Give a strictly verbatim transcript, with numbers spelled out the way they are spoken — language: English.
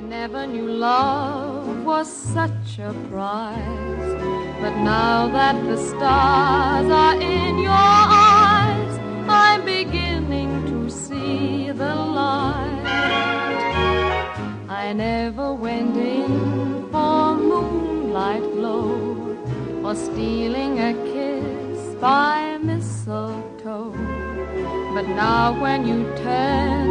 Never knew love was such a prize, but now that the stars are in your eyes, I'm beginning to see the light. I never went in for moonlight glow or stealing a kiss by mistletoe, but now when you turn